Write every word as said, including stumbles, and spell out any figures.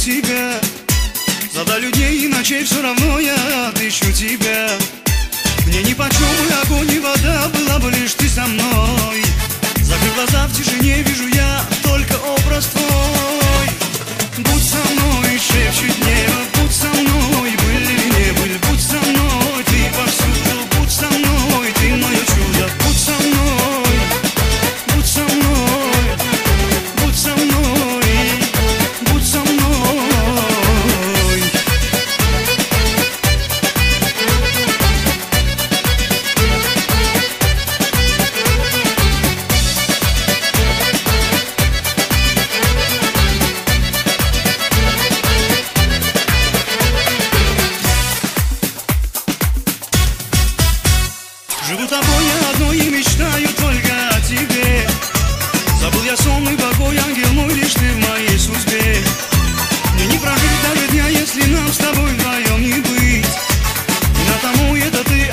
тебя. Задалю дней и ночей, все равно я отыщу тебя. Мне нипочем и огонь, и вода, была бы лишь ты со мной. Закрыв глаза, в тишине вижу я только образ твой. Будь со мной, шепчет небо, будь со мной, были или не были, будь со мной, ты повсюду, будь со мной, ты мое чудо, будь со мной, будь со мной, будь со мной, будь со мной. Живу тобой я одной и мечтаю только о тебе. Забыл я сонный покой, ангел мой, лишь ты в моей судьбе. Мне не прожить даже дня, если нам с тобой вдвоем не быть. И на тому это ты,